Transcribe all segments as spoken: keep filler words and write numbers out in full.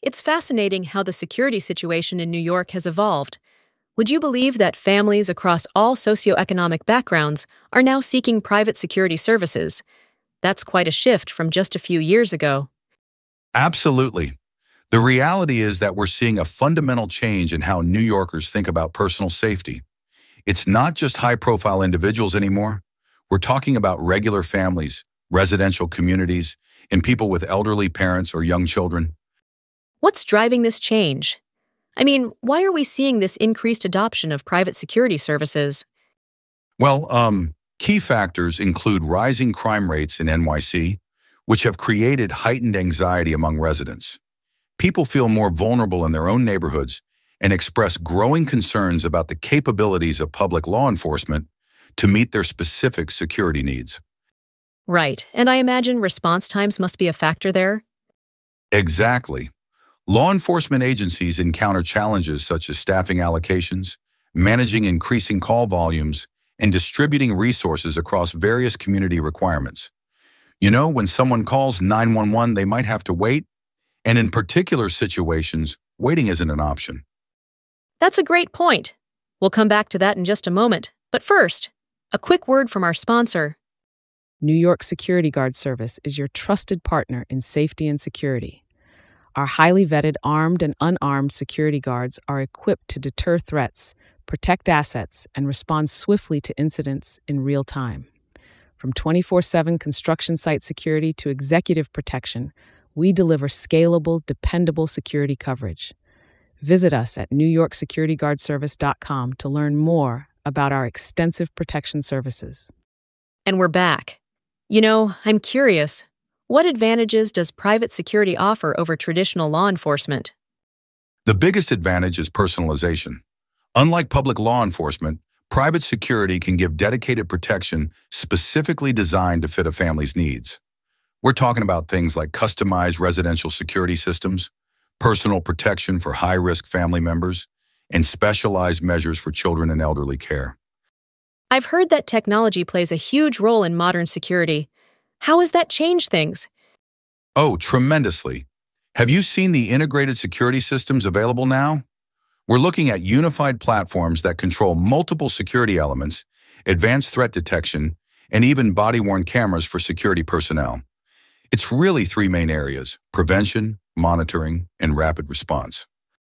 It's fascinating how the security situation in New York has evolved. Would you believe that families across all socioeconomic backgrounds are now seeking private security services? That's quite a shift from just a few years ago. Absolutely. The reality is that we're seeing a fundamental change in how New Yorkers think about personal safety. It's not just high-profile individuals anymore. We're talking about regular families, residential communities, and people with elderly parents or young children. What's driving this change? I mean, why are we seeing this increased adoption of private security services? Well, um, key factors include rising crime rates in N Y C, which have created heightened anxiety among residents. People feel more vulnerable in their own neighborhoods and express growing concerns about the capabilities of public law enforcement to meet their specific security needs. Right, and I imagine response times must be a factor there. Exactly. Law enforcement agencies encounter challenges such as staffing allocations, managing increasing call volumes, and distributing resources across various community requirements. You know, when someone calls nine one one, they might have to wait, and in particular situations, waiting isn't an option. That's a great point. We'll come back to that in just a moment. But first, a quick word from our sponsor. New York Security Guard Service is your trusted partner in safety and security. Our highly vetted armed and unarmed security guards are equipped to deter threats, protect assets, and respond swiftly to incidents in real time. From twenty-four seven construction site security to executive protection, we deliver scalable, dependable security coverage. Visit us at new york security guard service dot com to learn more about our extensive protection services. And we're back. You know, I'm curious. What advantages does private security offer over traditional law enforcement? The biggest advantage is personalization. Unlike public law enforcement, private security can give dedicated protection specifically designed to fit a family's needs. We're talking about things like customized residential security systems, personal protection for high-risk family members, and specialized measures for children and elderly care. I've heard that technology plays a huge role in modern security. How has that changed things? Oh, tremendously. Have you seen the integrated security systems available now? We're looking at unified platforms that control multiple security elements, advanced threat detection, and even body-worn cameras for security personnel. It's really three main areas: prevention, monitoring, and rapid response.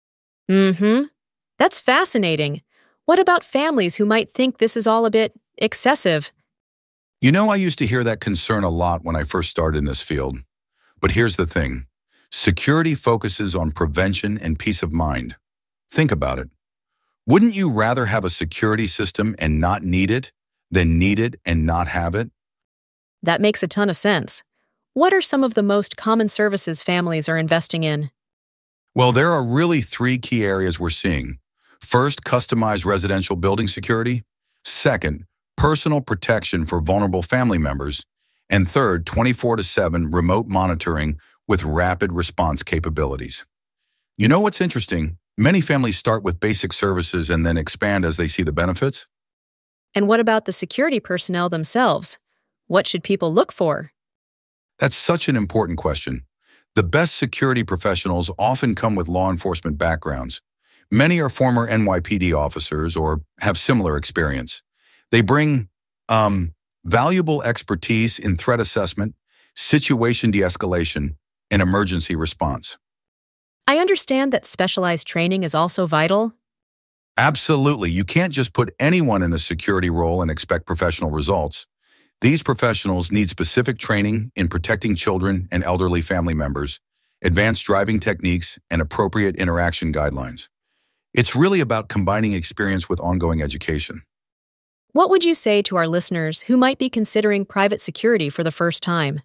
Mm-hmm. That's fascinating. What about families who might think this is all a bit excessive? You know, I used to hear that concern a lot when I first started in this field. But here's the thing. Security focuses on prevention and peace of mind. Think about it. Wouldn't you rather have a security system and not need it than need it and not have it? That makes a ton of sense. What are some of the most common services families are investing in? Well, there are really three key areas we're seeing. First, customized residential building security. Second, personal protection for vulnerable family members. And third, twenty-four seven remote monitoring with rapid response capabilities. You know what's interesting? Many families start with basic services and then expand as they see the benefits. And what about the security personnel themselves? What should people look for? That's such an important question. The best security professionals often come with law enforcement backgrounds. Many are former N Y P D officers or have similar experience. They bring um, valuable expertise in threat assessment, situation de-escalation, and emergency response. I understand that specialized training is also vital. Absolutely. You can't just put anyone in a security role and expect professional results. These professionals need specific training in protecting children and elderly family members, advanced driving techniques, and appropriate interaction guidelines. It's really about combining experience with ongoing education. What would you say to our listeners who might be considering private security for the first time?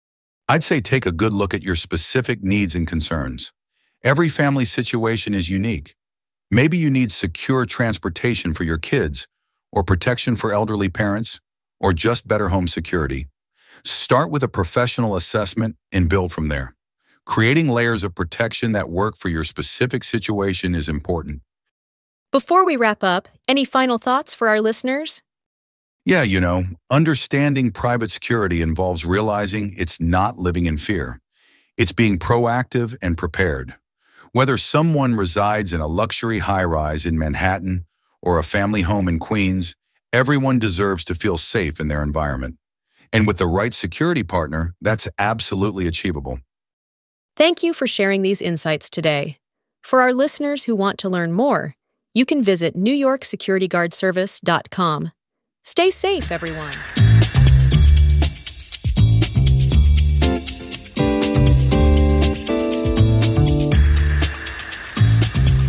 I'd say take a good look at your specific needs and concerns. Every family situation is unique. Maybe you need secure transportation for your kids, or protection for elderly parents, or just better home security. Start with a professional assessment and build from there. Creating layers of protection that work for your specific situation is important. Before we wrap up, any final thoughts for our listeners? Yeah, you know, understanding private security involves realizing it's not living in fear. It's being proactive and prepared. Whether someone resides in a luxury high-rise in Manhattan or a family home in Queens, everyone deserves to feel safe in their environment. And with the right security partner, that's absolutely achievable. Thank you for sharing these insights today. For our listeners who want to learn more, you can visit new york security guard service dot com. Stay safe, everyone.